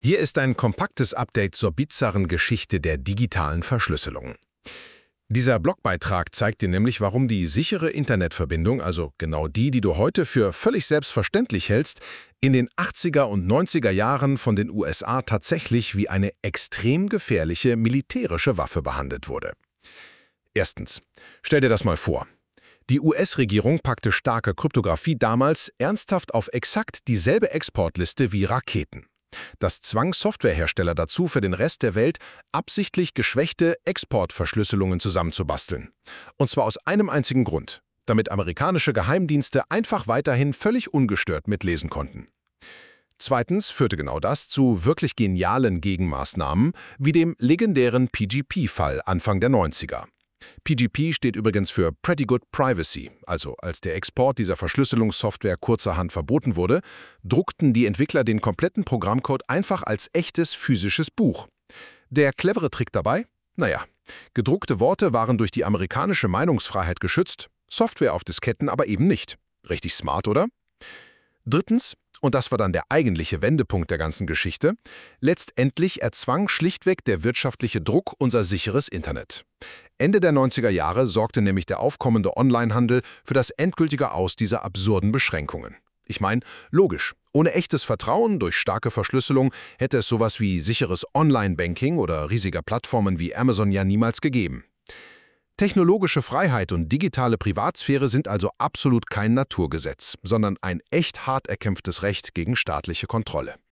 Hier ist ein kompaktes Update zur bizarren Geschichte der digitalen Verschlüsselung. Dieser Blogbeitrag zeigt dir nämlich, warum die sichere Internetverbindung, also genau die, die du heute für völlig selbstverständlich hältst, in den 80er und 90er Jahren von den USA tatsächlich wie eine extrem gefährliche militärische Waffe behandelt wurde. Erstens. Stell dir das mal vor. Die US-Regierung packte starke Kryptographie damals ernsthaft auf exakt dieselbe Exportliste wie Raketen. Das zwang Softwarehersteller dazu, für den Rest der Welt absichtlich geschwächte Exportverschlüsselungen zusammenzubasteln. Und zwar aus einem einzigen Grund, damit amerikanische Geheimdienste einfach weiterhin völlig ungestört mitlesen konnten. Zweitens führte genau das zu wirklich genialen Gegenmaßnahmen, wie dem legendären PGP-Fall Anfang der 90er. PGP steht übrigens für Pretty Good Privacy, also als der Export dieser Verschlüsselungssoftware kurzerhand verboten wurde, druckten die Entwickler den kompletten Programmcode einfach als echtes physisches Buch. Der clevere Trick dabei? Naja, gedruckte Worte waren durch die amerikanische Meinungsfreiheit geschützt, Software auf Disketten aber eben nicht. Richtig smart, oder? Drittens, und das war dann der eigentliche Wendepunkt der ganzen Geschichte, letztendlich erzwang schlichtweg der wirtschaftliche Druck unser sicheres Internet. Ende der 90er Jahre sorgte nämlich der aufkommende Onlinehandel für das endgültige Aus dieser absurden Beschränkungen. Ich meine, logisch, ohne echtes Vertrauen durch starke Verschlüsselung hätte es sowas wie sicheres Online-Banking oder riesiger Plattformen wie Amazon ja niemals gegeben. Technologische Freiheit und digitale Privatsphäre sind also absolut kein Naturgesetz, sondern ein echt hart erkämpftes Recht gegen staatliche Kontrolle.